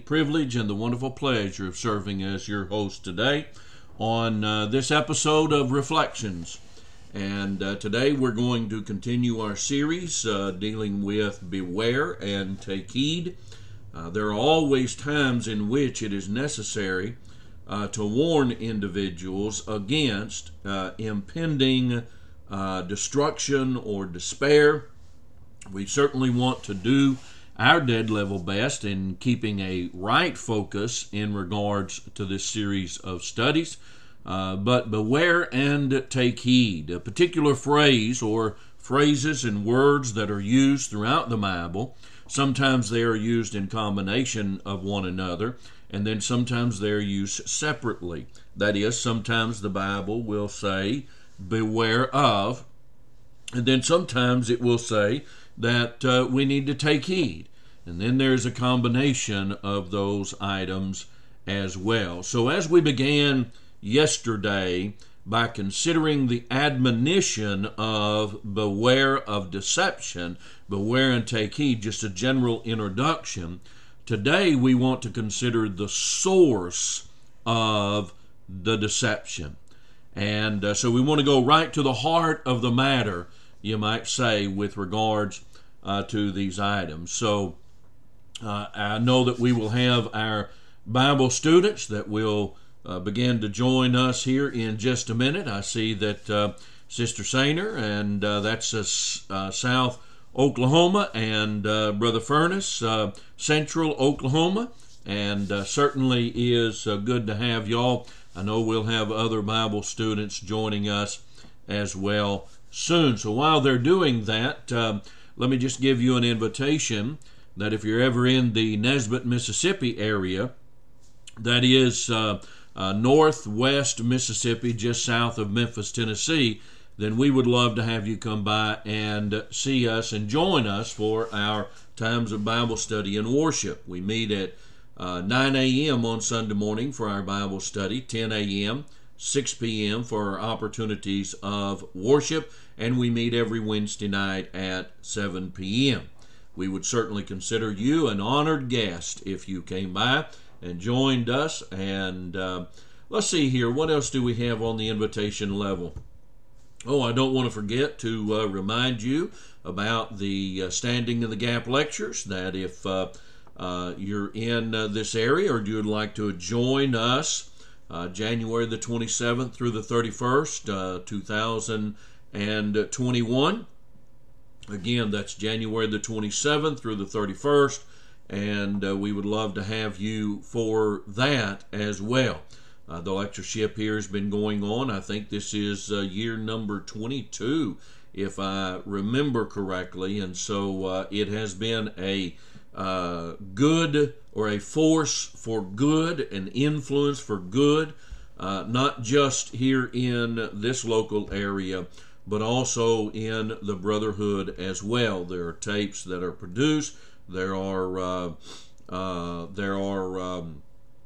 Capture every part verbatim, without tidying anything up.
privilege and the wonderful pleasure of serving as your host today on uh, this episode of Reflections. And uh, today we're going to continue our series uh, dealing with beware and take heed. Uh, there are always times in which it is necessary uh, to warn individuals against uh, impending uh, destruction or despair. We certainly want to do our dead level best in keeping a right focus in regards to this series of studies. Uh, but beware and take heed. A particular phrase or phrases and words that are used throughout the Bible, sometimes they are used in combination of one another, and then sometimes they're used separately. That is, sometimes the Bible will say, beware of, and then sometimes it will say that uh, we need to take heed. And then there's a combination of those items as well. So as we began yesterday by considering the admonition of beware of deception, beware and take heed, just a general introduction. Today we want to consider the source of the deception. And uh, so we want to go right to the heart of the matter, you might say, with regards uh, to these items. So uh, I know that we will have our Bible students that will Uh, begin to join us here in just a minute. I see that uh, Sister Sainer, and uh, that's uh, uh, South Oklahoma, and uh, Brother Furnace, uh, Central Oklahoma, and uh, certainly is uh, good to have y'all. I know we'll have other Bible students joining us as well soon. So while they're doing that, uh, let me just give you an invitation that if you're ever in the Nesbit, Mississippi area, that is uh, Uh, northwest Mississippi, just south of Memphis, Tennessee, then we would love to have you come by and see us and join us for our times of Bible study and worship. We meet at uh, nine a.m. on Sunday morning for our Bible study, ten a.m., six p.m. for our opportunities of worship, and we meet every Wednesday night at seven p.m. We would certainly consider you an honored guest if you came by and joined us. And uh, let's see here, what else do we have on the invitation level? Oh, I don't want to forget to uh, remind you about the uh, Standing in the Gap lectures, that if uh, uh, you're in uh, this area or you'd like to join us uh, January the twenty-seventh through the thirty-first, uh, two thousand twenty-one. Again, that's January the twenty-seventh through the thirty-first. And uh, we would love to have you for that as well. Uh, the lectureship here has been going on. I think this is uh, year number twenty-two, if I remember correctly. And so uh, it has been a uh, good or a force for good, an influence for good, uh, not just here in this local area, but also in the Brotherhood as well. There are tapes that are produced. There are uh, uh, there are um,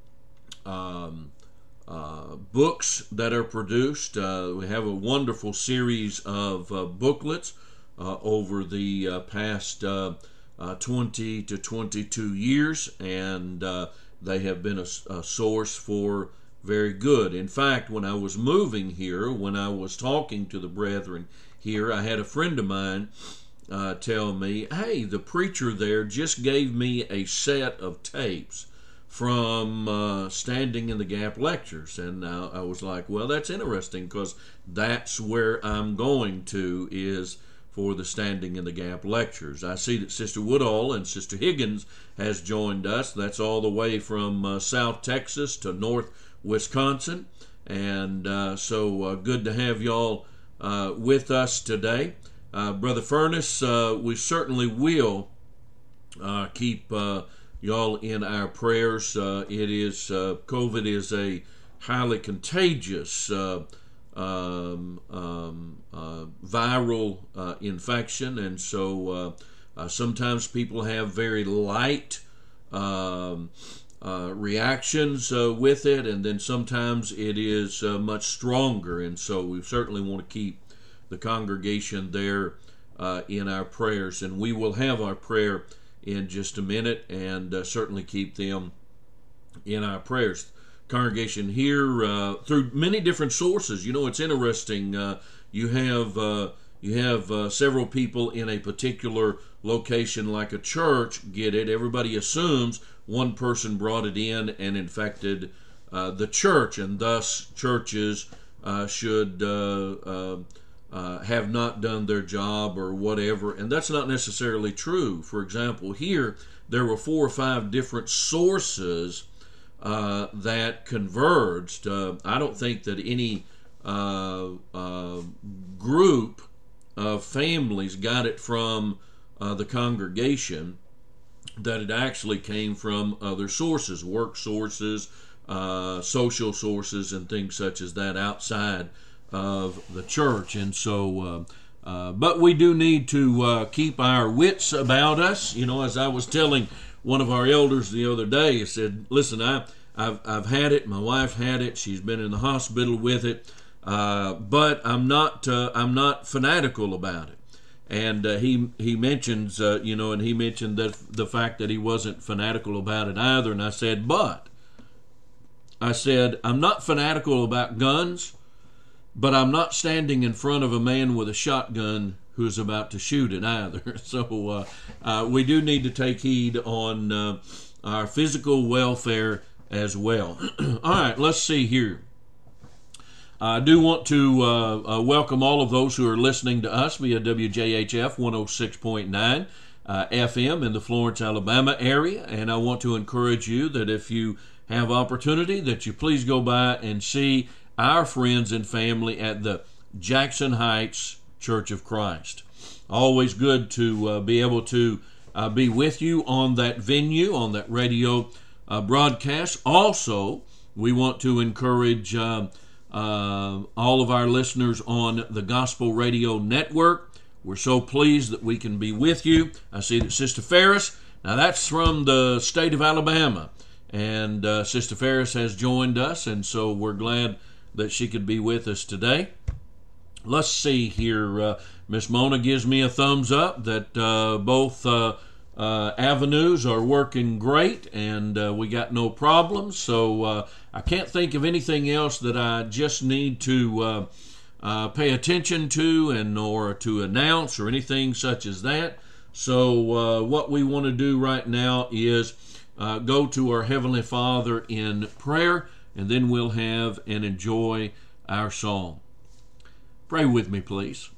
um, uh, books that are produced. Uh, we have a wonderful series of uh, booklets uh, over the uh, past uh, uh, twenty to twenty-two years, and uh, they have been a, a source for very good. In fact, when I was moving here, when I was talking to the brethren here, I had a friend of mine Uh, tell me, hey, the preacher there just gave me a set of tapes from uh, Standing in the Gap lectures. And uh, I was like, well, that's interesting, because that's where I'm going to, is for the Standing in the Gap lectures. I see that Sister Woodall and Sister Higgins has joined us. That's all the way from uh, South Texas to North Wisconsin. And uh, so uh, good to have y'all uh, with us today. Uh, Brother Furnace, uh, we certainly will uh, keep uh, y'all in our prayers. Uh, it is uh, COVID is a highly contagious uh, um, um, uh, viral uh, infection, and so uh, uh, sometimes people have very light um, uh, reactions uh, with it, and then sometimes it is uh, much stronger. And so we certainly want to keep the congregation there uh, in our prayers, and we will have our prayer in just a minute, and uh, certainly keep them in our prayers. Congregation here uh, through many different sources. You know, it's interesting. Uh, you have uh, you have uh, several people in a particular location, like a church, get it. Everybody assumes one person brought it in and infected uh, the church, and thus churches uh, should uh, uh, uh, have not done their job or whatever. And that's not necessarily true. For example, here there were four or five different sources Uh, that converged. Uh, I don't think that any uh, uh, group of families got it from uh, the congregation, that it actually came from other sources, work sources, uh, social sources, and things such as that outside of the church. And so, uh, uh, but we do need to uh, keep our wits about us. You know, as I was telling one of our elders the other day, he said, listen, I, I've, I've had it. My wife had it. She's been in the hospital with it. Uh, but I'm not, uh, I'm not fanatical about it. And uh, he, he mentions, uh, you know, and he mentioned that the fact that he wasn't fanatical about it either. And I said, but I said, I'm not fanatical about guns, but I'm not standing in front of a man with a shotgun who's about to shoot it either. So uh, uh, we do need to take heed on uh, our physical welfare as well. All right, let's see here. I do want to uh, uh, welcome all of those who are listening to us via W J H F one oh six point nine uh, F M in the Florence, Alabama area, and I want to encourage you that if you have opportunity, that you please go by and see our friends and family at the Jackson Heights Church of Christ. Always good to uh, be able to uh, be with you on that venue, on that radio uh, broadcast. Also, we want to encourage uh, uh, all of our listeners on the Gospel Radio Network. We're so pleased that we can be with you. I see that Sister Ferris, now that's from the state of Alabama, and uh, Sister Ferris has joined us, and so we're glad that she could be with us today. Let's see here. Uh, Miss Mona gives me a thumbs up that uh, both uh, uh, avenues are working great, and uh, we got no problems. So uh, I can't think of anything else that I just need to uh, uh, pay attention to and or to announce or anything such as that. So uh, what we want to do right now is uh, go to our Heavenly Father in prayer, and then we'll have and enjoy our song. Pray with me, please.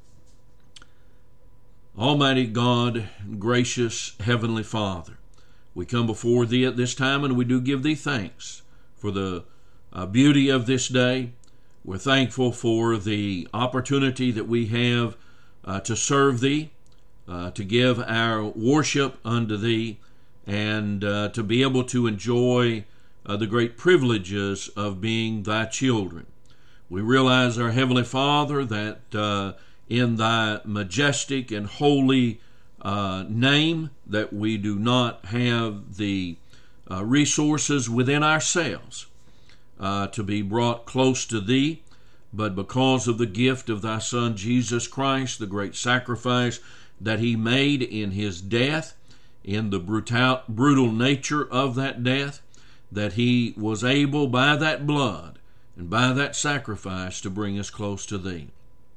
Almighty God, gracious Heavenly Father, we come before Thee at this time, and we do give Thee thanks for the uh, beauty of this day. We're thankful for the opportunity that we have uh, to serve Thee, uh, to give our worship unto Thee, and uh, to be able to enjoy uh, the great privileges of being Thy children. We realize, our Heavenly Father, that uh, in Thy majestic and holy uh, name, that we do not have the uh, resources within ourselves uh, to be brought close to Thee, but because of the gift of Thy Son, Jesus Christ, the great sacrifice that He made in His death, in the brutal, brutal nature of that death, that He was able by that blood and by that sacrifice to bring us close to Thee.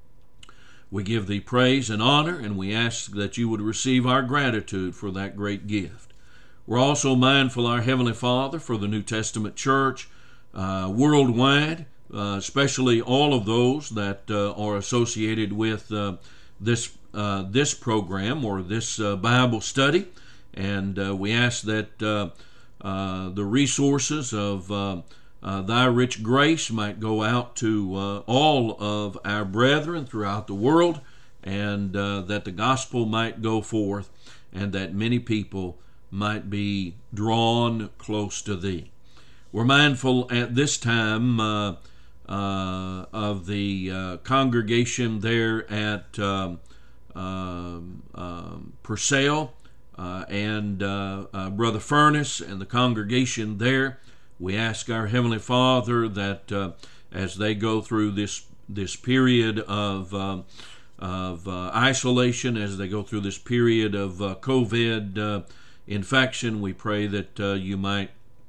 We give Thee praise and honor, and we ask that You would receive our gratitude for that great gift. We're also mindful, our Heavenly Father, for the New Testament church uh, worldwide, uh, especially all of those that uh, are associated with uh, this uh, this program or this uh, Bible study. And uh, we ask that uh, uh, the resources of uh, Uh, Thy rich grace might go out to uh, all of our brethren throughout the world, and uh, that the gospel might go forth, and that many people might be drawn close to Thee. We're mindful at this time uh, uh, of the uh, congregation there at um, um, um, Purcell uh, and uh, uh, Brother Furnace and the congregation there. We ask our Heavenly Father that uh, as they go through this this period of uh, of uh, isolation, as they go through this period of uh, COVID uh, infection, we pray that uh, You might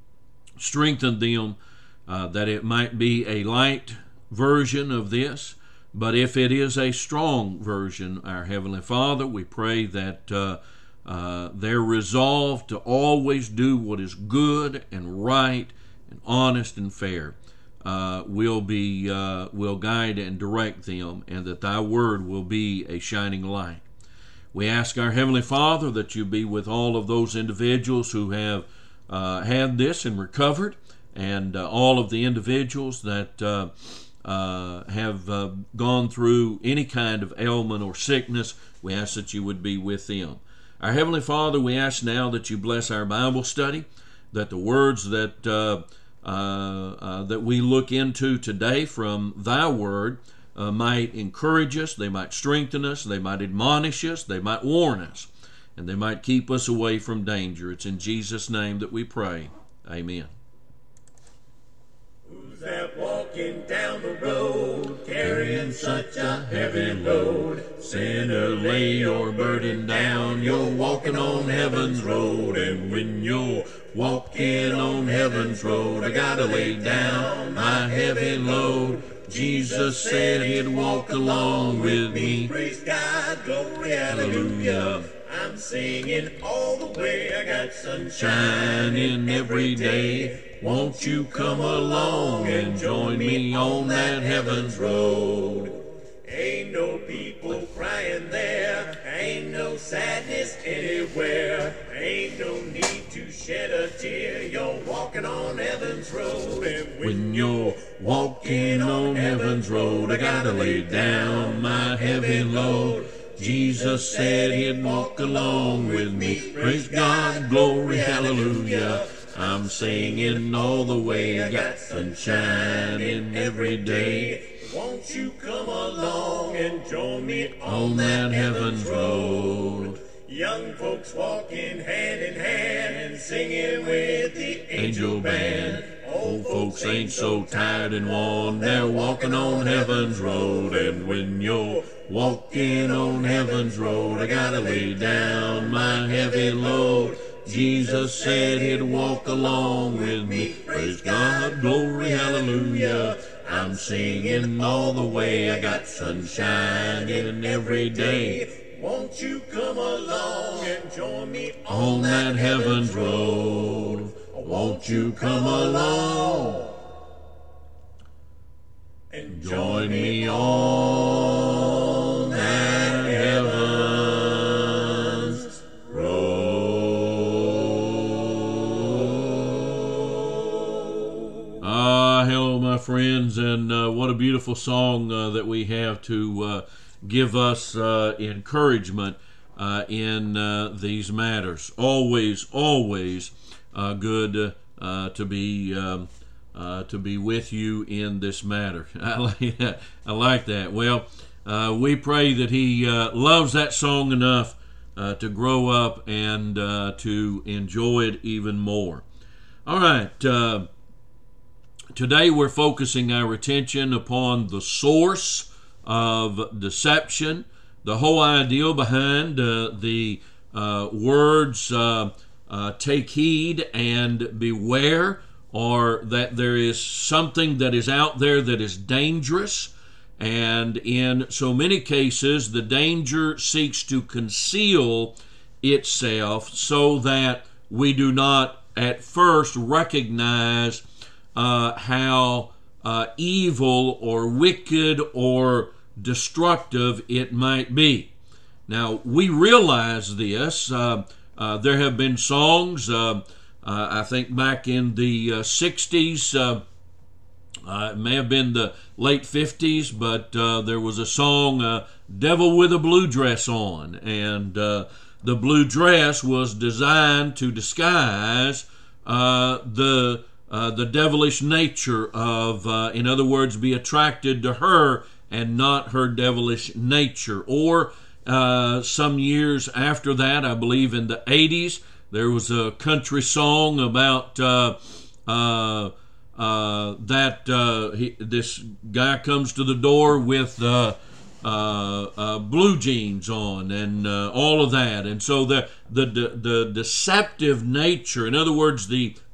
strengthen them, uh, that it might be a light version of this. But if it is a strong version, our Heavenly Father, we pray that uh, uh, their resolve to always do what is good and right and honest and fair uh, will be uh, will guide and direct them, and that Thy Word will be a shining light. We ask our Heavenly Father that You be with all of those individuals who have uh, had this and recovered, and uh, all of the individuals that uh, uh, have uh, gone through any kind of ailment or sickness. We ask that You would be with them. Our Heavenly Father, we ask now that You bless our Bible study, that the words that uh, uh, uh, that we look into today from Thy Word uh, might encourage us, they might strengthen us, they might admonish us, they might warn us, and they might keep us away from danger. It's in Jesus' name that we pray. Amen. Who's that walking down the road, carrying such a heavy load? Sinner, lay your burden down, you're walking on heaven's road. And when you're walking on heaven's road, I gotta lay down my heavy load. Jesus said He'd walk along with me. Praise God, glory, hallelujah. I'm singing all the way, I got sunshine in every day. Won't you come along and join me on that heaven's road? Ain't no people crying there, ain't no sadness anywhere, ain't no need to shed a tear. You're walking on heaven's road, and when you're walking on heaven's road, I gotta lay down my heavy load. Jesus said He'd walk along with me. Praise God, glory, hallelujah. I'm singing all the way, I got sunshine in every day. Won't you come along and join me on that heaven's road? Young folks walking hand in hand and singing with the angel band. Old folks ain't so tired and worn, they're walking on heaven's road. And when you're walking on heaven's road, I gotta lay down my heavy load. Jesus said He'd walk along with me. Praise God, glory, hallelujah. I'm singing all the way, I got sunshine in every day. Won't you come along and join me on, on that heaven's road? Won't you come along and join me on that heaven's road? Ah, hello, my friends, and uh, what a beautiful song uh, that we have to uh, give us uh, encouragement uh, in uh, these matters. Always, always uh, good uh, to be um, uh, to be with you in this matter. I like that. I like that. Well, uh, we pray that He uh, loves that song enough uh, to grow up and uh, to enjoy it even more. All right. Uh, Today we're focusing our attention upon the source of deception, the whole idea behind uh, the uh, words uh, uh, take heed and beware, or that there is something that is out there that is dangerous, and in so many cases the danger seeks to conceal itself so that we do not at first recognize Uh, how uh, evil or wicked or destructive it might be. Now, we realize this. Uh, uh, there have been songs, uh, uh, I think back in the uh, sixties, uh, uh, it may have been the late fifties, but uh, there was a song, uh, Devil with a Blue Dress On, and uh, the blue dress was designed to disguise uh, the Uh, the devilish nature of, uh, in other words, be attracted to her and not her devilish nature. Or uh, some years after that, I believe in the eighties, there was a country song about uh, uh, uh, that uh, he, this guy comes to the door with uh, uh, uh, blue jeans on and uh, all of that. And so the, the, the, the deceptive nature, in other words, the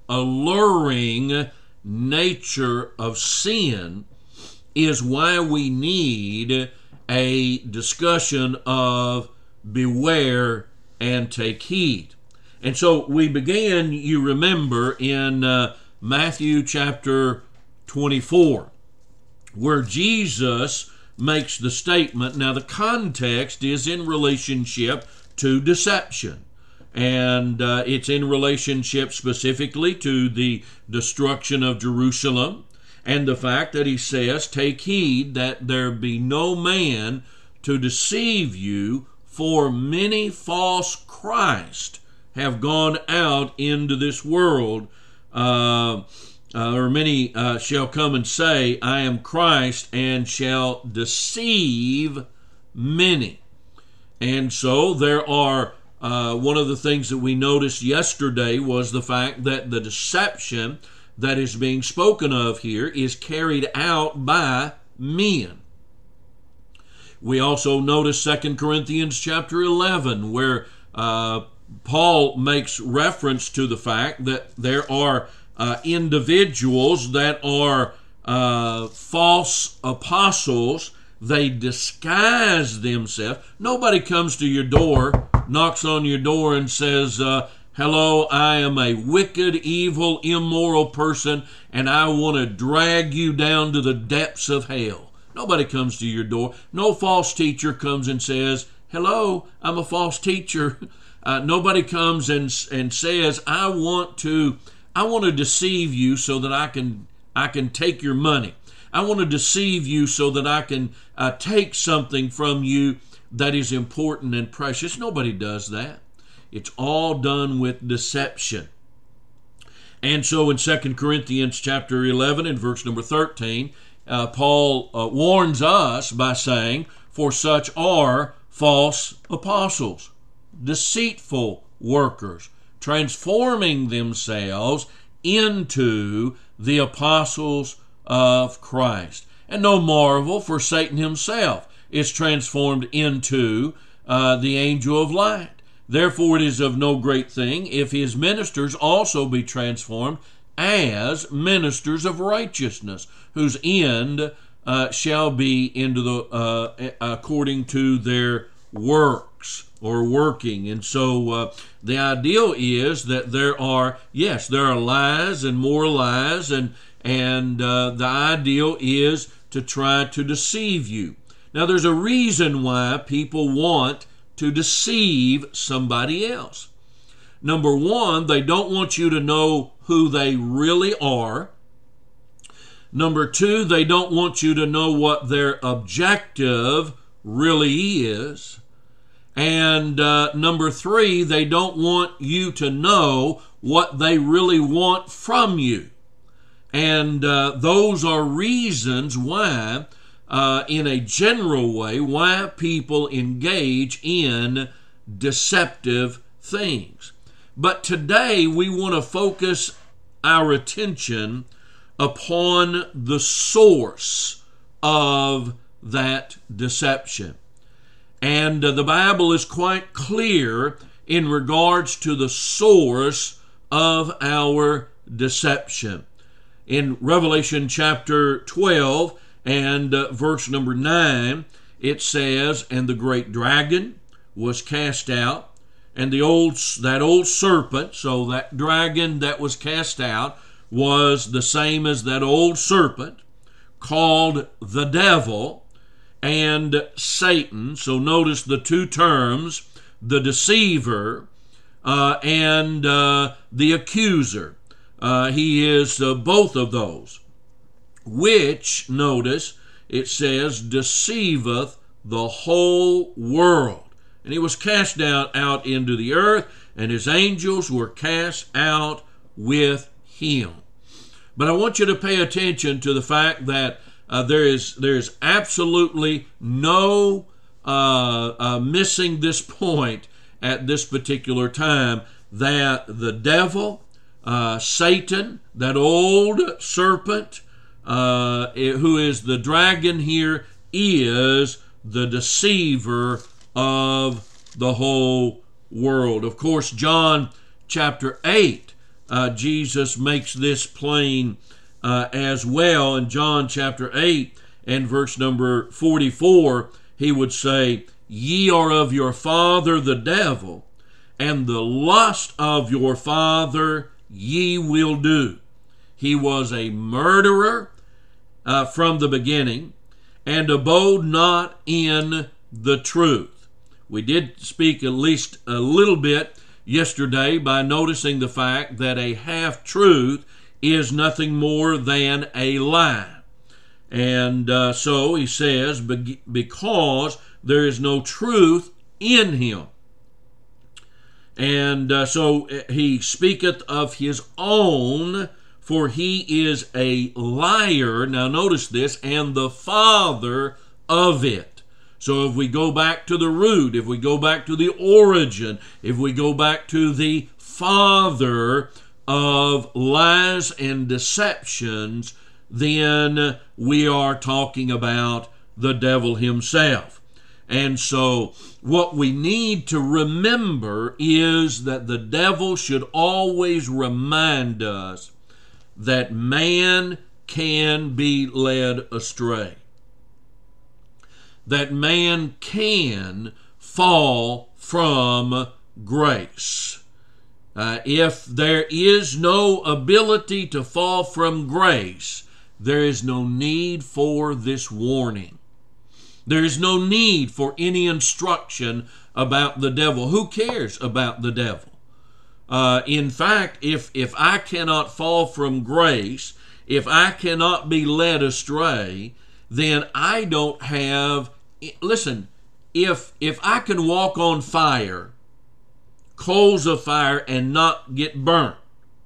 alluring nature of sin is why we need a discussion of beware and take heed. And so we began, you remember, in uh, Matthew chapter twenty-four, where Jesus makes the statement. Now, the context is in relationship to deception. And uh, it's in relationship specifically to the destruction of Jerusalem and the fact that he says, take heed that there be no man to deceive you, for many false Christ have gone out into this world, uh, uh, or many uh, shall come and say, I am Christ, and shall deceive many. And so there are, uh, one of the things that we noticed yesterday was the fact that the deception that is being spoken of here is carried out by men. We also notice Second Corinthians chapter eleven, where uh, Paul makes reference to the fact that there are uh, individuals that are uh, false apostles. They disguise themselves. Nobody comes to your door, knocks on your door and says, uh, hello, I am a wicked, evil, immoral person, and I want to drag you down to the depths of hell. Nobody comes to your door. No false teacher comes and says, hello, I'm a false teacher. Uh, nobody comes and and says, I want to I want to deceive you so that I can I can take your money. I want to deceive you so that I can uh, take something from you that is important and precious. Nobody does that. It's all done with deception. And so in Second Corinthians chapter eleven and verse number thirteen, uh, Paul uh, warns us by saying, for such are false apostles, deceitful workers, transforming themselves into the apostles of Christ. And no marvel, for Satan himself is transformed into uh, the angel of light. Therefore it is of no great thing if his ministers also be transformed as ministers of righteousness, whose end uh, shall be into the uh, according to their works or working. And so uh, the ideal is that there are, yes, there are lies and more lies, and and uh, the ideal is to try to deceive you. Now, there's a reason why people want to deceive somebody else. Number one, they don't want you to know who they really are. Number two, they don't want you to know what their objective really is. And uh, number three, they don't want you to know what they really want from you. And uh, those are reasons why, uh, in a general way, why people engage in deceptive things. But today we want to focus our attention upon the source of that deception. And uh, the Bible is quite clear in regards to the source of our deception. In Revelation chapter twelve and uh, verse number nine, it says, and the great dragon was cast out, and the old that old serpent, so that dragon that was cast out was the same as that old serpent, called the devil and Satan. So notice the two terms, the deceiver uh, and uh, the accuser. Uh, he is uh, both of those, which, notice, it says, deceiveth the whole world. And he was cast down out into the earth, and his angels were cast out with him. But I want you to pay attention to the fact that uh, there is there is absolutely no uh, uh, missing this point at this particular time, that the devil, Uh, Satan, that old serpent, uh, who is the dragon here, is the deceiver of the whole world. Of course, John chapter eight uh, Jesus makes this plain uh, as well. In John chapter eight and verse number forty-four, he would say, "Ye are of your father the devil, and the lust of your father ye will do. He was a murderer uh, from the beginning, and abode not in the truth." We did speak at least a little bit yesterday by noticing the fact that a half-truth is nothing more than a lie. And uh, so he says, because there is no truth in him. And uh, so he speaketh of his own, for he is a liar. Now notice this, and the father of it. So if we go back to the root, if we go back to the origin, if we go back to the father of lies and deceptions, then we are talking about the devil himself. And so what we need to remember is that the devil should always remind us that man can be led astray. That man can fall from grace. Uh, if there is no ability to fall from grace, there is no need for this warning. There is no need for any instruction about the devil. Who cares about the devil? Uh, in fact, if, if I cannot fall from grace, if I cannot be led astray, then I don't have... Listen, if if I can walk on fire, coals of fire, and not get burnt,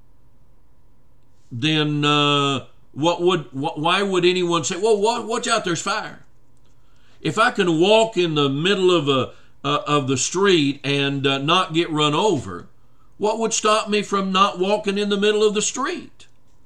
then uh, what would what, why would anyone say, "Well, watch out, there's fire"? If I can walk in the middle of a uh, of the street and uh, not get run over, what would stop me from not walking in the middle of the street?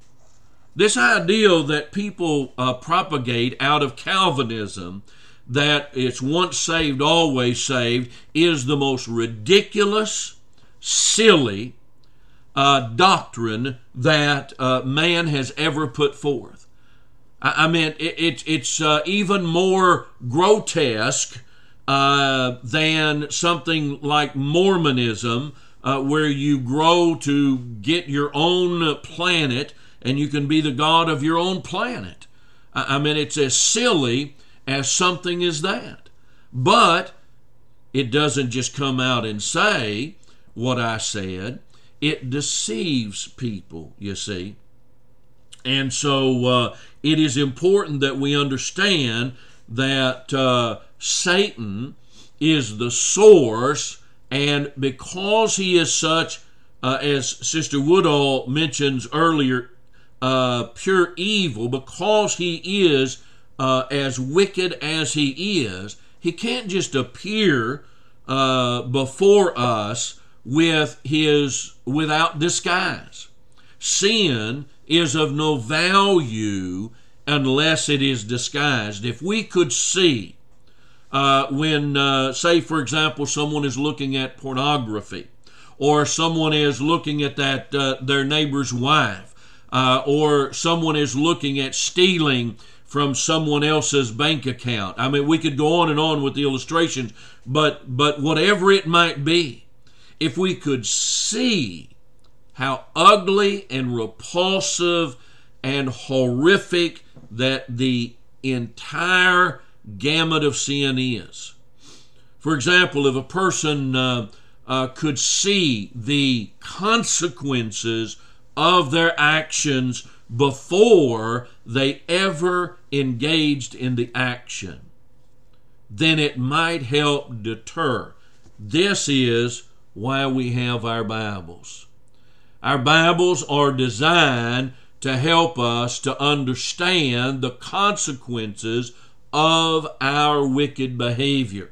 This idea that people uh, propagate out of Calvinism, that it's once saved, always saved, is the most ridiculous, silly uh, doctrine that uh, man has ever put forth. I, I mean, it, it, it's uh, even more grotesque uh, than something like Mormonism, uh, where you grow to get your own planet and you can be the god of your own planet. I, I mean, it's as silly as something as that. But it doesn't just come out and say what I said. It deceives people, you see. And so uh, it is important that we understand that uh, Satan is the source, and because he is such, uh, as Sister Woodall mentions earlier, uh, pure evil, because he is Uh, as wicked as he is, he can't just appear uh, before us with his without disguise. Sin is of no value unless it is disguised. If we could see uh, when, uh, say, for example, someone is looking at pornography, or someone is looking at that uh, their neighbor's wife, uh, or someone is looking at stealing from someone else's bank account. I mean, we could go on and on with the illustrations, but but whatever it might be, if we could see how ugly and repulsive and horrific that the entire gamut of sin is. For example, if a person uh, uh, could see the consequences of their actions before they ever engaged in the action, then it might help deter. This is why we have our Bibles. Our Bibles are designed to help us to understand the consequences of our wicked behavior.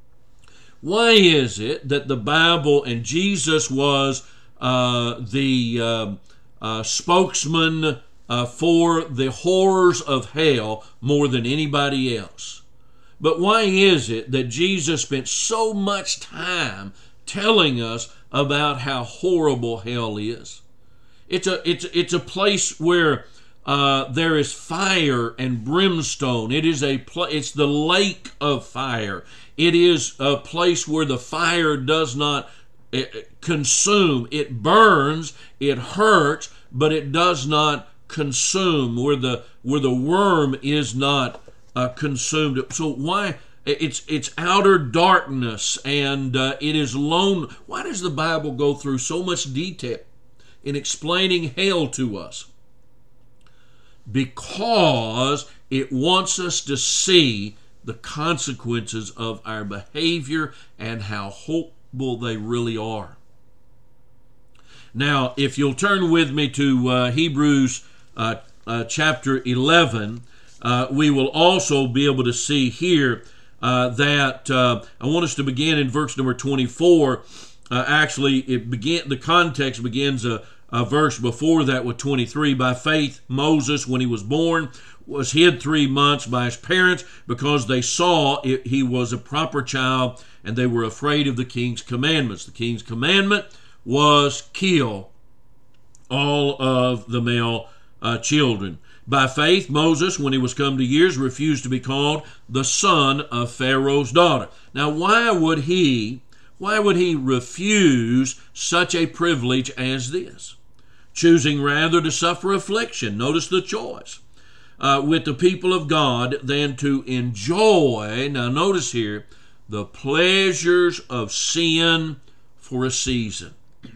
Why is it that the Bible, and Jesus was uh, the uh, uh, spokesman uh, for the horrors of hell more than anybody else? But why is it that Jesus spent so much time telling us about how horrible hell is? It's a it's it's a place where uh, there is fire and brimstone. It is a pl- it's the lake of fire. It is a place where the fire does not uh, consume. It burns, it hurts, but it does not consume. Where the where the worm is not uh, consumed. So why? It's it's outer darkness, and uh, it is lone. Why does the Bible go through so much detail in explaining hell to us? Because it wants us to see the consequences of our behavior and how horrible they really are. Now, if you'll turn with me to uh, Hebrews uh, uh, chapter eleven, uh, we will also be able to see here Uh, that uh, I want us to begin in verse number twenty-four. Uh, actually, it begin the context begins a, a verse before that with twenty-three. By faith, Moses, when he was born, was hid three months by his parents because they saw it, he was a proper child, and they were afraid of the king's commandments. The king's commandment was kill all of the male uh, children. By faith, Moses, when he was come to years, refused to be called the son of Pharaoh's daughter. Now, why would he, why would he refuse such a privilege as this? Choosing rather to suffer affliction, notice the choice, uh, with the people of God than to enjoy, now notice here, the pleasures of sin for a season.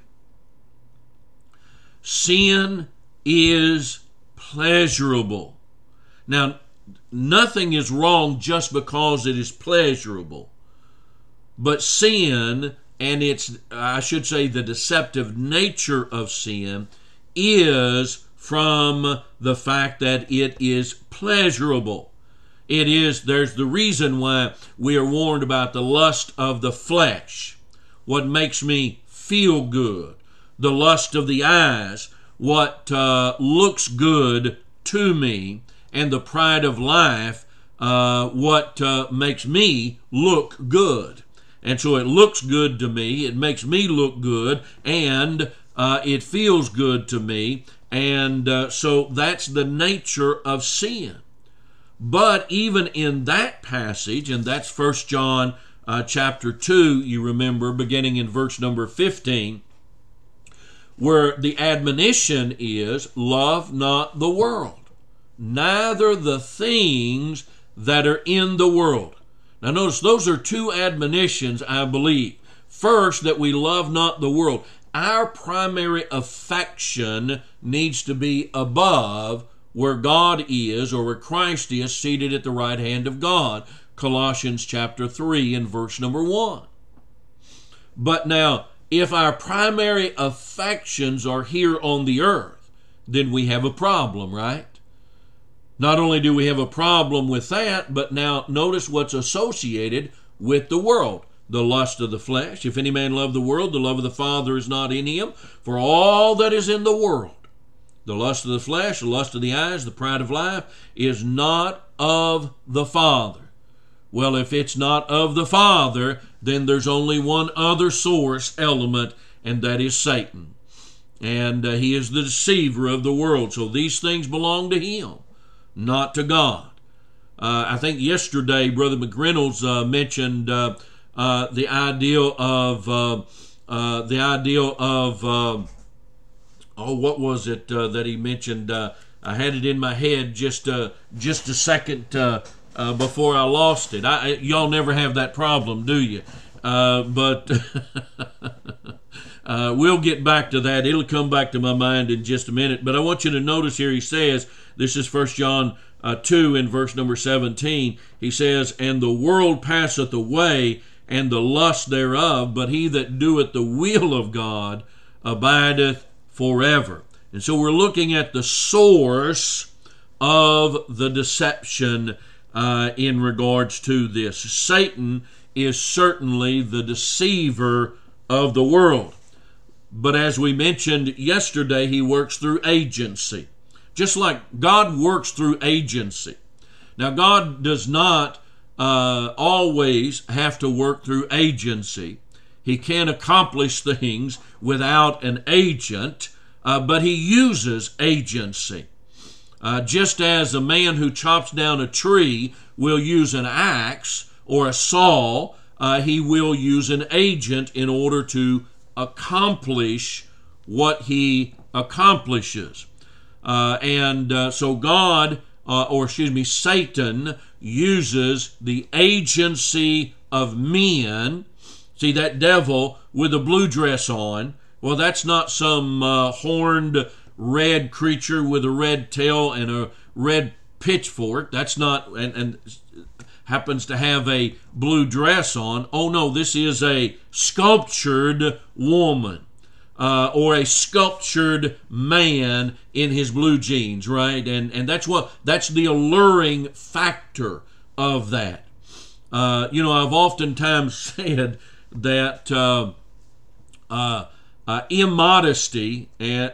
Sin is pleasurable. Now, nothing is wrong just because it is pleasurable. But sin, and its, I should say, the deceptive nature of sin, is from the fact that it is pleasurable. It is, there's the reason why we are warned about the lust of the flesh, what makes me feel good, the lust of the eyes, what uh, looks good to me, and the pride of life, uh, what uh, makes me look good. And so it looks good to me, it makes me look good, and uh, it feels good to me, and uh, so that's the nature of sin. But even in that passage, and that's First John uh, chapter two, you remember, beginning in verse number fifteen, where the admonition is, love not the world, neither the things that are in the world. Now notice, those are two admonitions, I believe. First, that we love not the world. Our primary affection needs to be above where God is, or where Christ is, seated at the right hand of God. Colossians chapter three and verse number one. But now, if our primary affections are here on the earth, then we have a problem, right? Not only do we have a problem with that, but now notice what's associated with the world. The lust of the flesh. If any man love the world, the love of the Father is not in him. For all that is in the world, the lust of the flesh, the lust of the eyes, the pride of life, is not of the Father. Well, if it's not of the Father, then there's only one other source element, and that is Satan. And uh, he is the deceiver of the world. So these things belong to him, not to God. Uh, I think yesterday Brother McReynolds uh, mentioned uh, uh, the idea of uh, uh, the idea of uh, oh, what was it uh, that he mentioned? Uh, I had it in my head just uh, just a second. Uh, Uh, before I lost it. I, y'all never have that problem, do you? Uh, but uh, we'll get back to that. It'll come back to my mind in just a minute. But I want you to notice here he says, this is First John uh, two in verse number seventeen. He says, and the world passeth away, and the lust thereof, but he that doeth the will of God abideth forever. And so we're looking at the source of the deception Uh, in regards to this. Satan is certainly the deceiver of the world. But as we mentioned yesterday, he works through agency. Just like God works through agency. Now, God does not uh, always have to work through agency. He can accomplish things without an agent, uh, but he uses agency. Uh, just as a man who chops down a tree will use an axe or a saw, uh, he will use an agent in order to accomplish what he accomplishes. Uh, and uh, so God, uh, or excuse me, Satan uses the agency of men. See, that devil with a blue dress on, well, that's not some uh, horned red creature with a red tail and a red pitchfork. That's not, and, and happens to have a blue dress on. Oh no, this is a sculptured woman. Uh, or a sculptured man in his blue jeans, right? And and that's what that's the alluring factor of that. Uh, you know, I've oftentimes said that uh, uh, uh, immodesty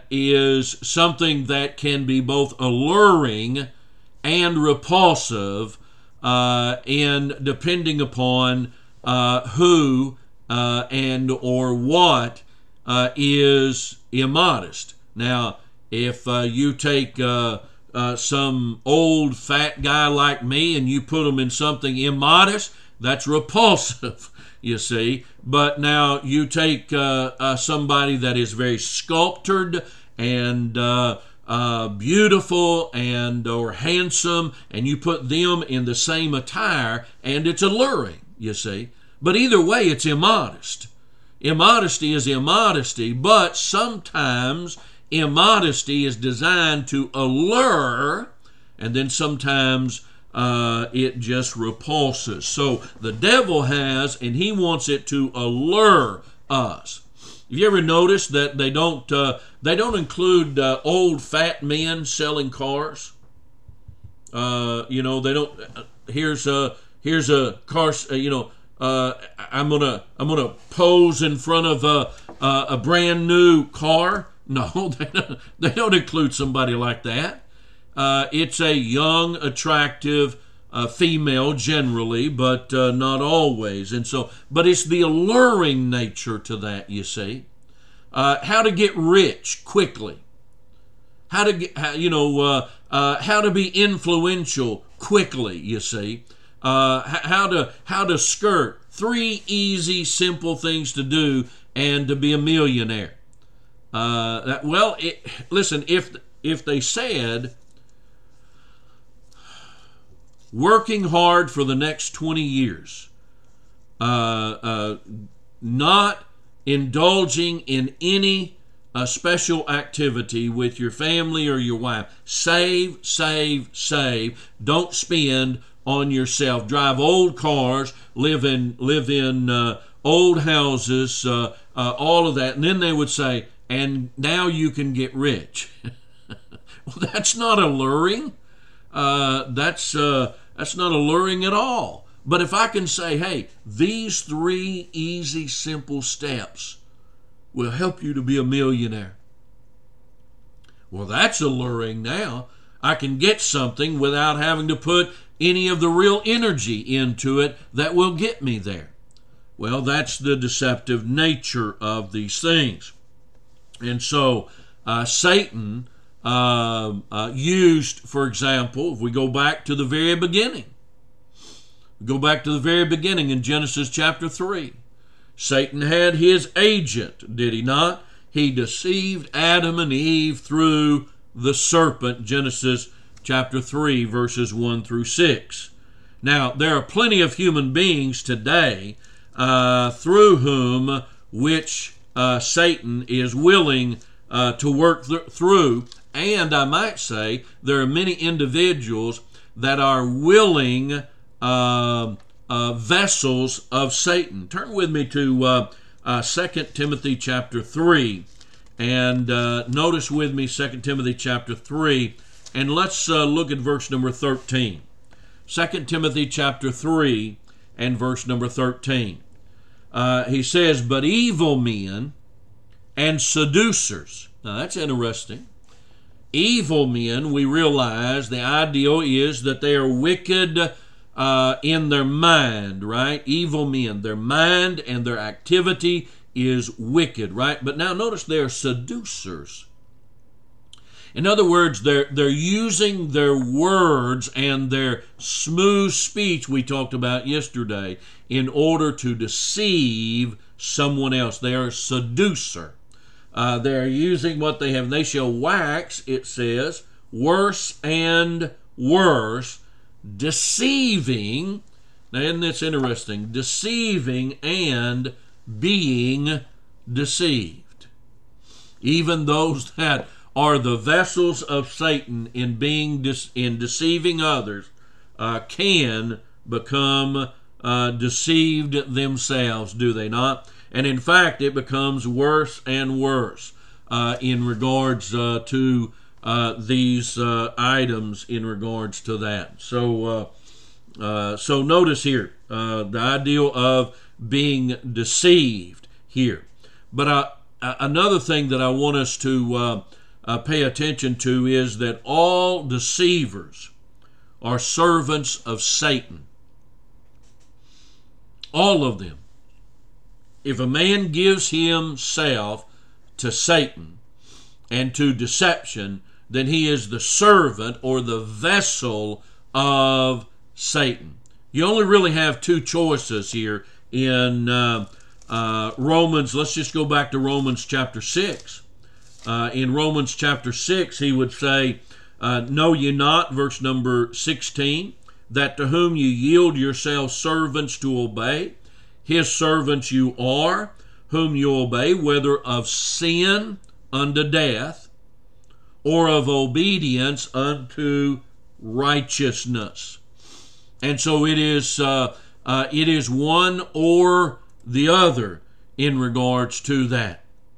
is something that can be both alluring and repulsive, uh, in depending upon uh, who uh, and or what Uh, is immodest. Now, if uh, you take uh, uh, some old fat guy like me and you put him in something immodest, that's repulsive, you see. But now you take uh, uh, somebody that is very sculptured and uh, uh, beautiful and or handsome, and you put them in the same attire, and it's alluring, you see. But either way, it's immodest. Immodesty is immodesty, but sometimes immodesty is designed to allure, and then sometimes uh, it just repulses. So the devil has, and he wants it to allure us. Have you ever noticed that they don't uh, they don't include uh, old fat men selling cars? Uh, you know, they don't. Uh, here's a here's a car. Uh, you know. Uh, I'm gonna I'm gonna pose in front of a a, a brand new car. No, they don't, they don't include somebody like that. Uh, it's a young, attractive uh, female generally, but uh, not always. And so, but it's the alluring nature to that. You see, uh, how to get rich quickly, how to get how, you know uh, uh, how to be influential quickly. You see. Uh, how to how to skirt. Three easy, simple things to do and to be a millionaire. Uh, that, well, it, listen, if if they said working hard for the next twenty years, uh, uh, not indulging in any uh, special activity with your family or your wife, save, save, save, don't spend on yourself, drive old cars, live in live in uh, old houses, uh, uh, all of that, and then they would say, and now you can get rich. Well, that's not alluring. Uh, that's uh, that's not alluring at all. But if I can say, hey, these three easy, simple steps will help you to be a millionaire. Well, that's alluring now. I can get something without having to put any of the real energy into it that will get me there. Well, that's the deceptive nature of these things. And so uh, Satan uh, uh, used, for example, if we go back to the very beginning, go back to the very beginning in Genesis chapter three, Satan had his agent, did he not? He deceived Adam and Eve through the serpent, Genesis chapter three, verses one through six. Now, there are plenty of human beings today uh, through whom which uh, Satan is willing uh, to work th- through. And I might say there are many individuals that are willing uh, uh, vessels of Satan. Turn with me to uh, uh, Second Timothy chapter three. And uh, notice with me Second Timothy chapter three. And let's uh, look at verse number thirteen. Second Timothy chapter three and verse number thirteen. Uh, he says, but evil men and seducers. Now that's interesting. Evil men, we realize the ideal is that they are wicked uh, in their mind, right? Evil men, their mind and their activity is wicked, right? But now notice they are seducers. In other words, they're, they're using their words and their smooth speech we talked about yesterday in order to deceive someone else. They are a seducer. Uh, they're using what they have. They shall wax, it says, worse and worse, deceiving. Now, isn't this interesting? Deceiving and being deceived. Even those that are the vessels of Satan in being de- in deceiving others uh, can become uh, deceived themselves, do they not? And in fact, it becomes worse and worse uh, in regards uh, to uh, these uh, items in regards to that. So, uh, uh, so notice here uh, the idea of being deceived here. But uh, another thing that I want us to uh, uh, pay attention to is that all deceivers are servants of Satan. All of them. If a man gives himself to Satan and to deception, then he is the servant or the vessel of Satan. You only really have two choices here in uh, uh, Romans. Let's just go back to Romans chapter six. Uh, in Romans chapter six, he would say, uh, know ye not, verse number sixteen, that to whom you yield yourselves servants to obey, his servants you are, whom you obey, whether of sin unto death, or of obedience unto righteousness. And so it is uh, uh, it is one or the other in regards to that.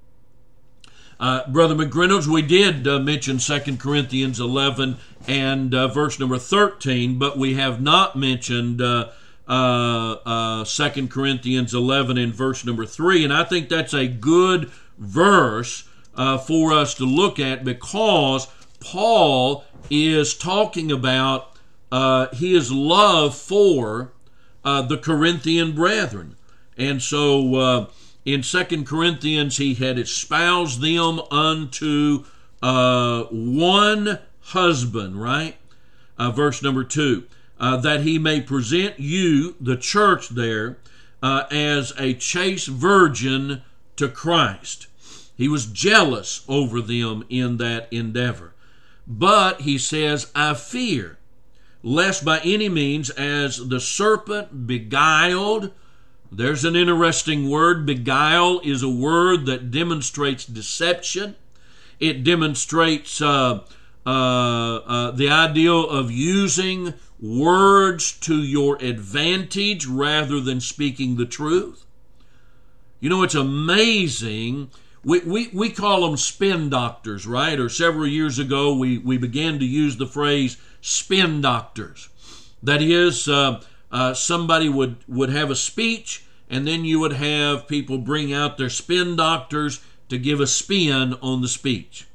Uh, Brother McGreynolds, we did uh, mention Second Corinthians eleven and uh, verse number thirteen, but we have not mentioned uh, uh, uh, Second Corinthians eleven and verse number three, and I think that's a good verse uh, for us to look at, because Paul is talking about uh, his love for uh, the Corinthian brethren. And so uh, in Second Corinthians, he had espoused them unto uh, one husband, right? Uh, verse number two, uh, that he may present you, the church there, uh, as a chaste virgin to Christ. He was jealous over them in that endeavor. But he says, I fear, lest by any means as the serpent beguiled. There's an interesting word. Beguile is a word that demonstrates deception. It demonstrates uh, uh, uh, the idea of using words to your advantage rather than speaking the truth. You know, it's amazing. We, we, we call them spin doctors, right? Or several years ago, we, we began to use the phrase spin doctors. That is, uh, uh, somebody would, would have a speech, and then you would have people bring out their spin doctors to give a spin on the speech.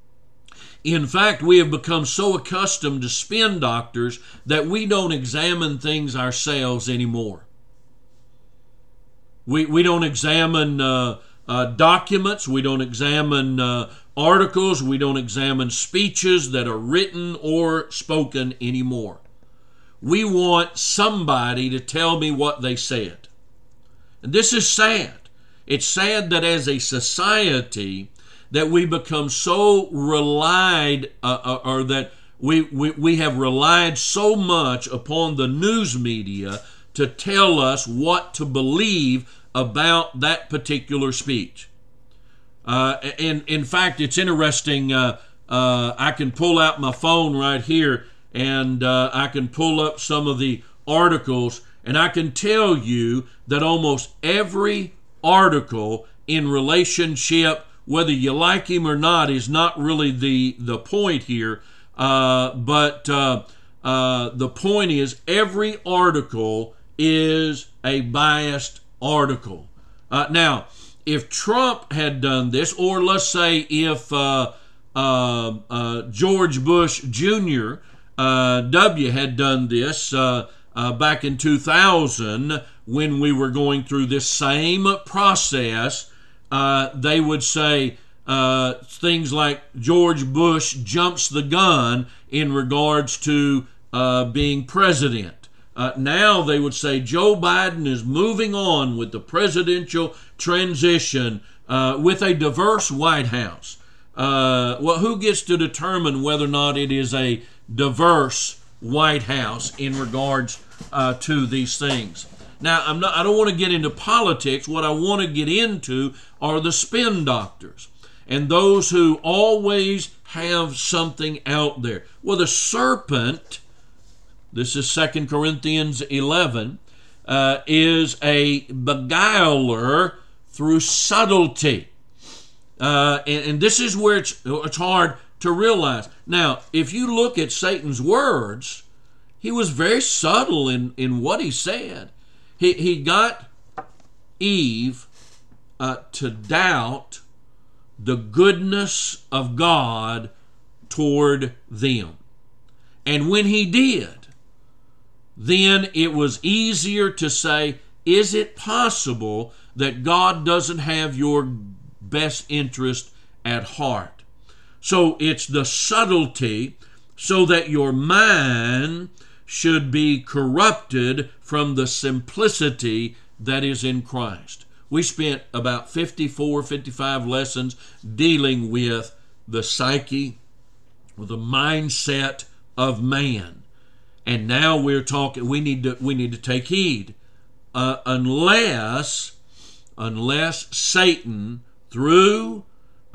In fact, we have become so accustomed to spin doctors that we don't examine things ourselves anymore. We, we don't examine uh, uh, documents. We don't examine uh, articles. We don't examine speeches that are written or spoken anymore. We want somebody to tell me what they said. And this is sad. It's sad that as a society that we become so relied, uh, or that we, we, we have relied so much upon the news media to tell us what to believe about that particular speech. Uh, and in fact, it's interesting. Uh, uh, I can pull out my phone right here, and uh, I can pull up some of the articles, and I can tell you that almost every article in relationship, whether you like him or not, is not really the, the point here. Uh, but uh, uh, the point is, every article is a biased article. Uh, now, if Trump had done this, or let's say if uh, uh, uh, George Bush Junior Uh, W had done this uh, uh, back in two thousand, when we were going through this same process, uh, they would say, uh, things like George Bush jumps the gun in regards to uh, being president. Uh, now they would say Joe Biden is moving on with the presidential transition uh, with a diverse White House. Uh, well, who gets to determine whether or not it is a diverse White House in regards uh, to these things? Now, I'm not, I don't want to get into politics. What I want to get into are the spin doctors and those who always have something out there. Well, the serpent, this is Second Corinthians eleven, uh, is a beguiler through subtlety. Uh, and, and this is where it's, it's hard to realize. Now, if you look at Satan's words, he was very subtle in, in what he said. He, he got Eve uh, to doubt the goodness of God toward them. And when he did, then it was easier to say, is it possible that God doesn't have your best interest at heart? So it's the subtlety so that your mind should be corrupted from the simplicity that is in Christ. We spent about fifty-four, fifty-five lessons dealing with the psyche, with the mindset of man. And now we're talking, we need to, we need to take heed. Uh, unless, unless Satan, through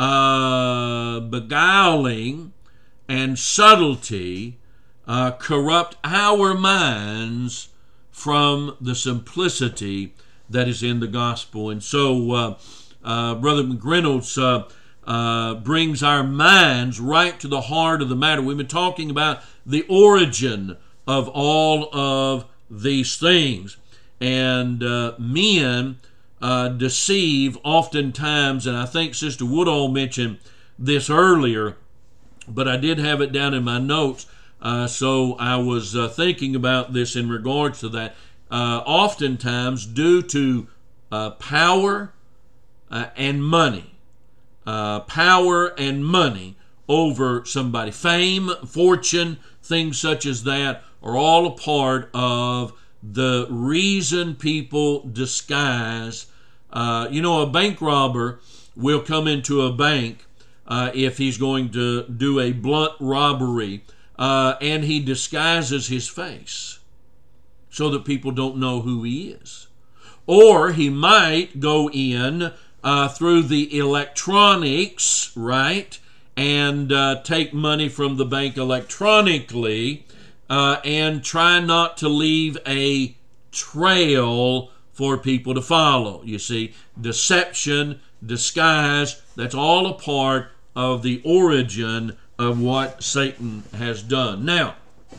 uh, beguiling and subtlety, uh, corrupt our minds from the simplicity that is in the gospel. And so uh, uh, Brother McReynolds uh, uh, brings our minds right to the heart of the matter. We've been talking about the origin of all of these things. And uh, men uh, deceive oftentimes, and I think Sister Woodall mentioned this earlier, but I did have it down in my notes, uh, so I was uh, thinking about this in regards to that. Uh, oftentimes, due to uh, power uh, and money, uh, power and money over somebody, fame, fortune, things such as that are all a part of the reason people disguise. Uh, you know, a bank robber will come into a bank uh, if he's going to do a blunt robbery, uh, and he disguises his face so that people don't know who he is. Or he might go in uh, through the electronics, right, and uh, take money from the bank electronically, Uh, and try not to leave a trail for people to follow. You see, deception, disguise, that's all a part of the origin of what Satan has done. Now,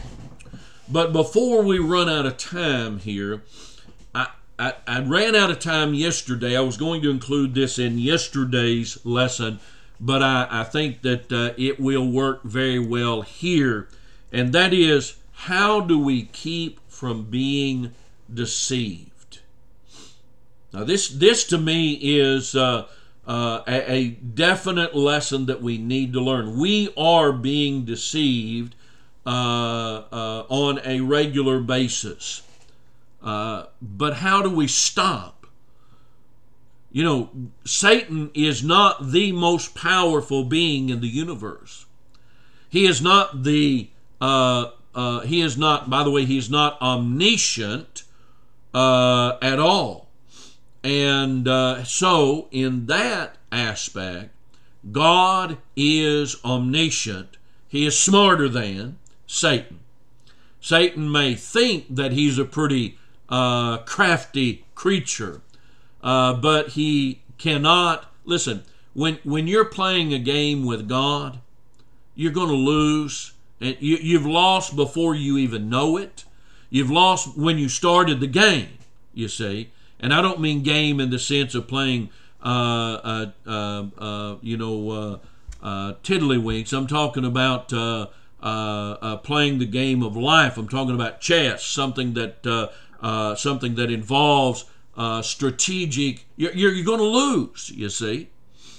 but before we run out of time here, I, I, I ran out of time yesterday. I was going to include this in yesterday's lesson, but I, I think that uh, it will work very well here. And that is, how do we keep from being deceived? Now, this this to me is uh, uh, a, a definite lesson that we need to learn. We are being deceived uh, uh, on a regular basis. Uh, but how do we stop? You know, Satan is not the most powerful being in the universe. He is not the... Uh, Uh, he is not, by the way, he is not omniscient uh, at all. And uh, so, in that aspect, God is omniscient. He is smarter than Satan. Satan may think that he's a pretty uh, crafty creature, uh, but he cannot. Listen, when, when you're playing a game with God, you're going to lose. And you, you've lost before you even know it. You've lost when you started the game, you see. And I don't mean game in the sense of playing, uh, uh, uh, uh, you know, uh, uh, tiddlywinks. I'm talking about uh, uh, uh, playing the game of life. I'm talking about chess, something that uh, uh, something that involves uh, strategic. You're, you're, you're going to lose, you see.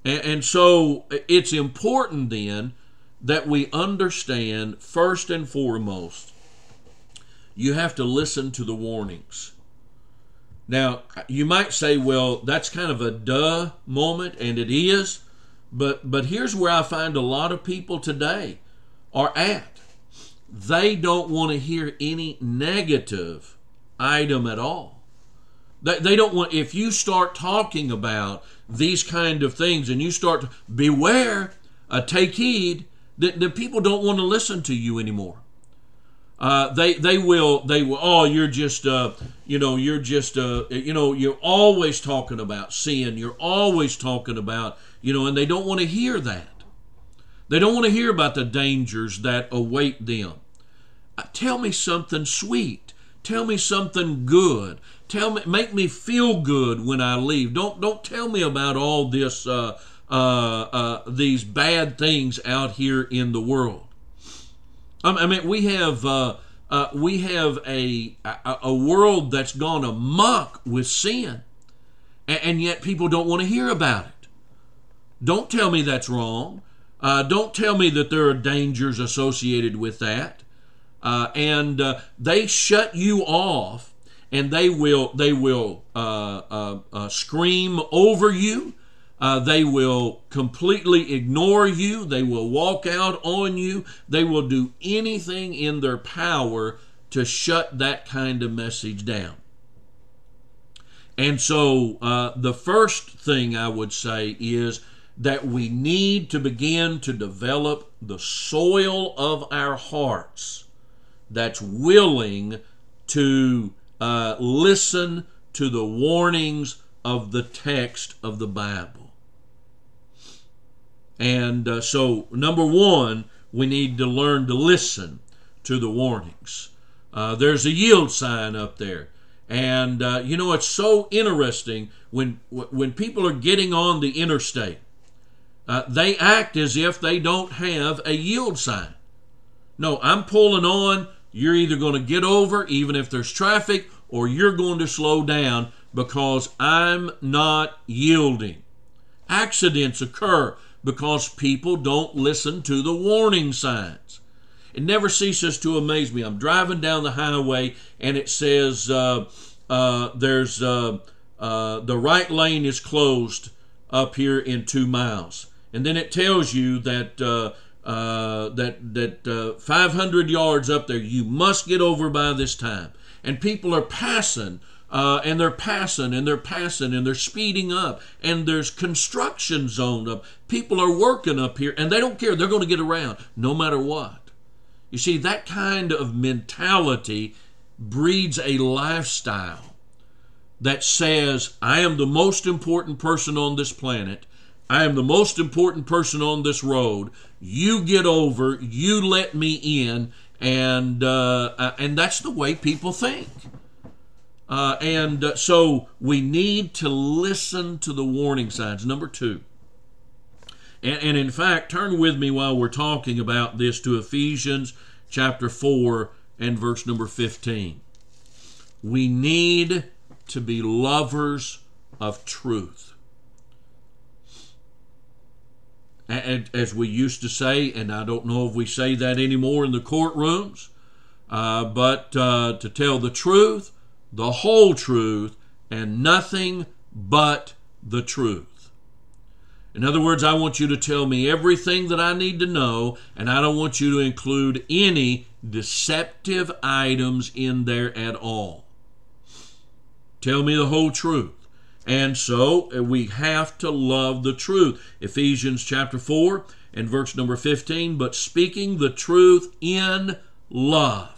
And, and so it's important then that we understand, first and foremost, you have to listen to the warnings. Now, you might say, well, that's kind of a duh moment, and it is, but but here's where I find a lot of people today are at. They don't want to hear any negative item at all. They, they don't want, if you start talking about these kind of things and you start to beware, uh, take heed, that the people don't want to listen to you anymore. Uh, they they will they will oh you're just uh, you know you're just uh, you know you're always talking about sin, you're always talking about you know and they don't want to hear that. They don't want to hear about the dangers that await them. Uh, tell me something sweet. Tell me something good. Tell me, make me feel good when I leave. Don't don't tell me about all this uh, uh, uh, these bad things out here in the world. I mean, we have uh, uh, we have a, a a world that's gone amok with sin, and, and yet people don't want to hear about it. Don't tell me that's wrong. Uh, don't tell me that there are dangers associated with that. Uh, and uh, they shut you off, and they will they will uh, uh, uh, scream over you. Uh, they will completely ignore you. They will walk out on you. They will do anything in their power to shut that kind of message down. And so uh, the first thing I would say is that we need to begin to develop the soil of our hearts that's willing to uh, listen to the warnings of the text of the Bible. And uh, so, number one, we need to learn to listen to the warnings. Uh, there's a yield sign up there. And, uh, you know, it's so interesting when when people are getting on the interstate. Uh, they act as if they don't have a yield sign. No, I'm pulling on. You're either going to get over, even if there's traffic, or you're going to slow down because I'm not yielding. Accidents occur because people don't listen to the warning signs. It never ceases to amaze me. I'm driving down the highway and it says uh, uh, there's uh, uh, the right lane is closed up here in two miles, and then it tells you that uh, uh, that that uh, five hundred yards up there you must get over by this time, and people are passing. Uh, and they're passing, and they're passing, and they're speeding up, and there's construction zone up. People are working up here, and they don't care. They're going to get around no matter what. You see, that kind of mentality breeds a lifestyle that says, I am the most important person on this planet. I am the most important person on this road. You get over, you let me in, and uh, and that's the way people think. Uh, and uh, so we need to listen to the warning signs. Number two. And, and in fact, turn with me while we're talking about this to Ephesians chapter four and verse number fifteen. We need to be lovers of truth. And as we used to say, and I don't know if we say that anymore in the courtrooms, uh, but uh, to tell the truth, the whole truth, and nothing but the truth. In other words, I want you to tell me everything that I need to know, and I don't want you to include any deceptive items in there at all. Tell me the whole truth. And so we have to love the truth. Ephesians chapter four and verse number fifteen, but speaking the truth in love.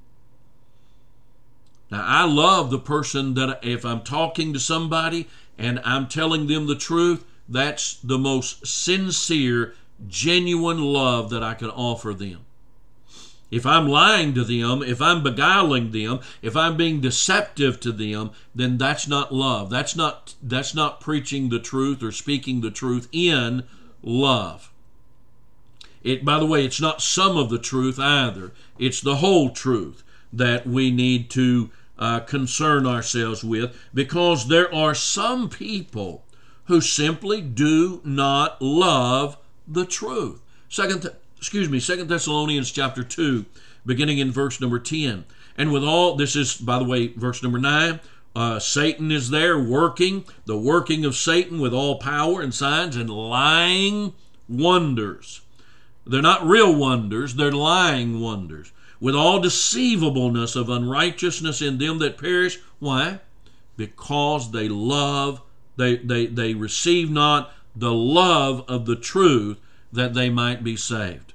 Now, I love the person that if I'm talking to somebody and I'm telling them the truth, that's the most sincere, genuine love that I can offer them. If I'm lying to them, if I'm beguiling them, if I'm being deceptive to them, then that's not love. That's not, that's not preaching the truth or speaking the truth in love. It, by the way, it's not some of the truth either. It's the whole truth that we need to Uh, concern ourselves with, because there are some people who simply do not love the truth. Second, excuse me, Second Thessalonians chapter two, beginning in verse number ten. And with all, this is, by the way, verse number nine, uh, Satan is there working, the working of Satan with all power and signs and lying wonders. They're not real wonders, they're lying wonders. With all deceivableness of unrighteousness in them that perish. Why? Because they love, they, they, they receive not the love of the truth, that they might be saved.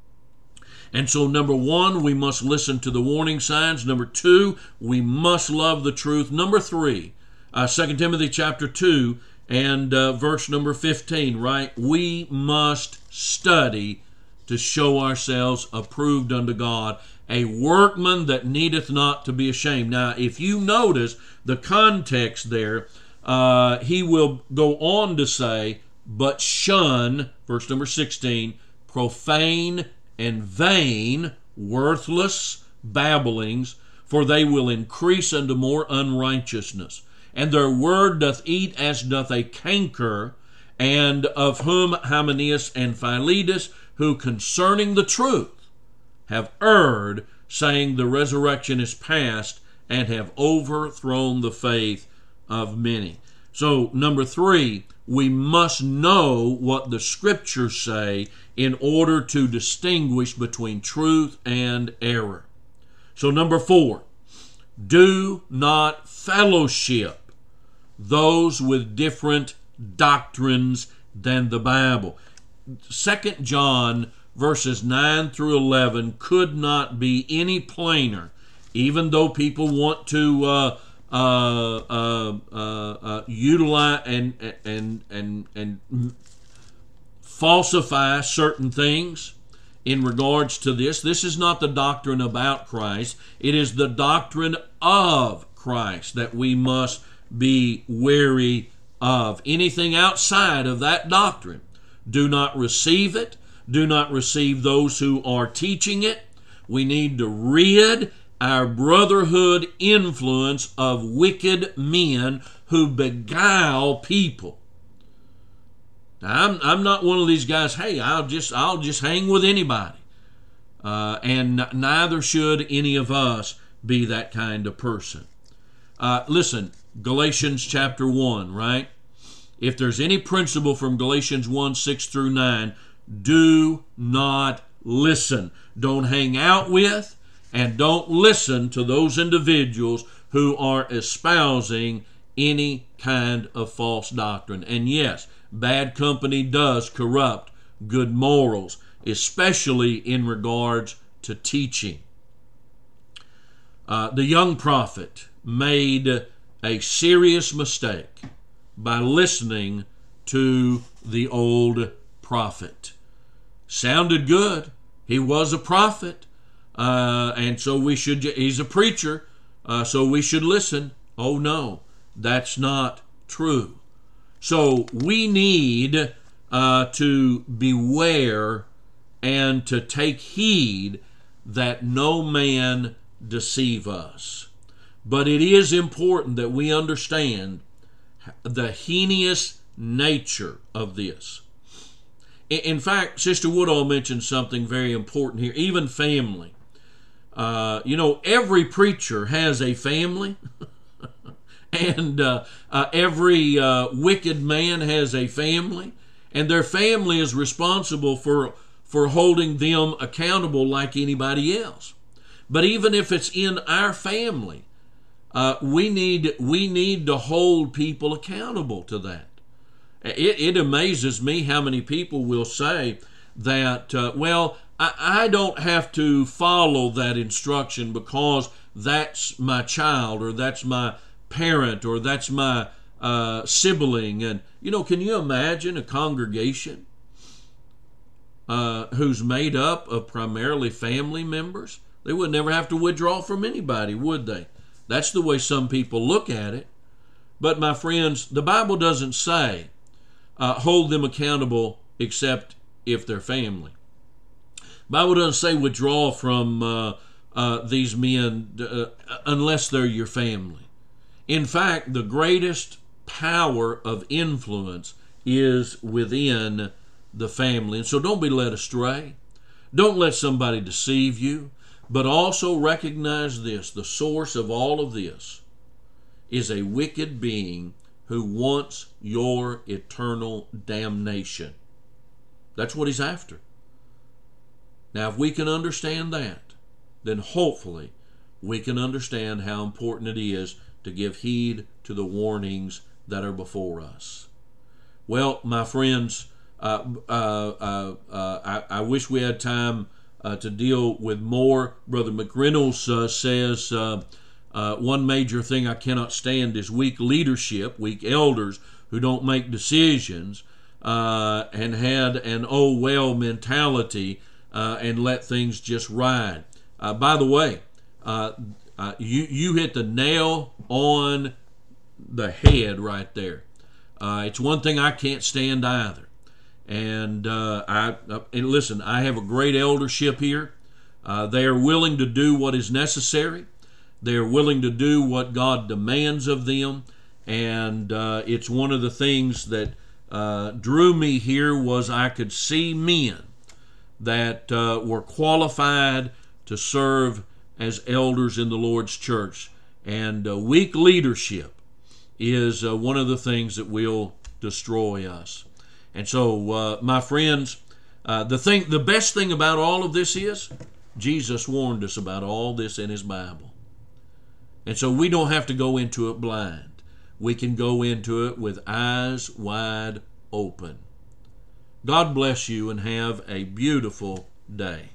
And so, number one, we must listen to the warning signs. Number two, we must love the truth. Number three, uh, Second Timothy chapter two and uh, verse number fifteen, right? We must study to show ourselves approved unto God, a workman that needeth not to be ashamed. Now, if you notice the context there, uh, he will go on to say, but shun, verse number sixteen, profane and vain, worthless babblings, for they will increase unto more unrighteousness. And their word doth eat as doth a canker, and of whom Hymenaeus and Philetus, who concerning the truth have erred, saying the resurrection is past, and have overthrown the faith of many. So, number three, we must know what the Scriptures say in order to distinguish between truth and error. So, number four, do not fellowship those with different doctrines than the Bible. Second John verses nine through eleven could not be any plainer, even though people want to uh, uh, uh, uh, uh, utilize and and and and falsify certain things in regards to this. This is not the doctrine about Christ. It is the doctrine of Christ that we must be wary of. Anything outside of that doctrine, do not receive it. Do not receive those who are teaching it. We need to rid our brotherhood influence of wicked men who beguile people. Now, I'm I'm not one of these guys. Hey, I'll just I'll just hang with anybody, uh, and neither should any of us be that kind of person. Uh, listen, Galatians chapter one, right? If there's any principle from Galatians one, six through nine, do not listen. Don't hang out with and don't listen to those individuals who are espousing any kind of false doctrine. And yes, bad company does corrupt good morals, especially in regards to teaching. Uh, the young prophet made a serious mistake by listening to the old prophet. Sounded good. He was a prophet, uh, and so we should. He's a preacher, uh, so we should listen. Oh no, that's not true. So we need uh, to beware and to take heed that no man deceive us. But it is important that we understand the heinous nature of this. In fact, Sister Woodall mentioned something very important here, even family. Uh, you know, every preacher has a family, and uh, uh, every uh, wicked man has a family, and their family is responsible for, for holding them accountable like anybody else. But even if it's in our family, uh, we need we need to hold people accountable to that. It, it amazes me how many people will say that, uh, well, I, I don't have to follow that instruction because that's my child, or that's my parent, or that's my uh, sibling. And, you know, can you imagine a congregation uh, who's made up of primarily family members? They would never have to withdraw from anybody, would they? That's the way some people look at it. But, my friends, the Bible doesn't say Uh, hold them accountable except if they're family. Bible doesn't say withdraw from uh, uh, these men uh, unless they're your family. In fact, the greatest power of influence is within the family. And so don't be led astray. Don't let somebody deceive you. But also recognize this: the source of all of this is a wicked being who wants your eternal damnation. That's what he's after. Now, if we can understand that, then hopefully we can understand how important it is to give heed to the warnings that are before us. Well, my friends, uh, uh, uh, uh, I, I wish we had time uh, to deal with more. Brother McReynolds uh, says, uh, uh, one major thing I cannot stand is weak leadership, weak elders who don't make decisions uh, and had an oh well mentality uh, and let things just ride. Uh, by the way, uh, uh, you, you hit the nail on the head right there. Uh, it's one thing I can't stand either. And uh, I uh, and listen, I have a great eldership here. Uh, they are willing to do what is necessary. They are willing to do what God demands of them. And uh, it's one of the things that uh, drew me here was I could see men that uh, were qualified to serve as elders in the Lord's church. And uh, weak leadership is uh, one of the things that will destroy us. And so, uh, my friends, uh, the thing, the best thing about all of this is Jesus warned us about all this in his Bible. And so we don't have to go into it blind. We can go into it with eyes wide open. God bless you and have a beautiful day.